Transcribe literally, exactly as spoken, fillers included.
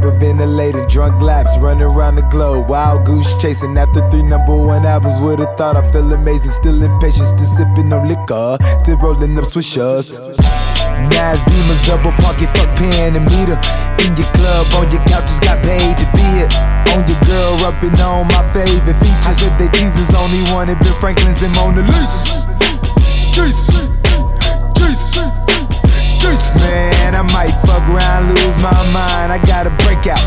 hyperventilating, drunk laps, running around the globe. Wild goose chasing after three number one albums. Would've thought I feel amazing, still impatient, still sipping on liquor, still rolling up swishers. Nas Beamers, double pocket, fuck pen and meter. In your club, on your couch, just got paid to be it. On your girl, rubbing on my favorite features. I said that Jesus only wanted Ben Franklin's and Mona Lisa. Jesus, Jesus, Jesus, man, I might fuck around, lose my mind. I gotta break out.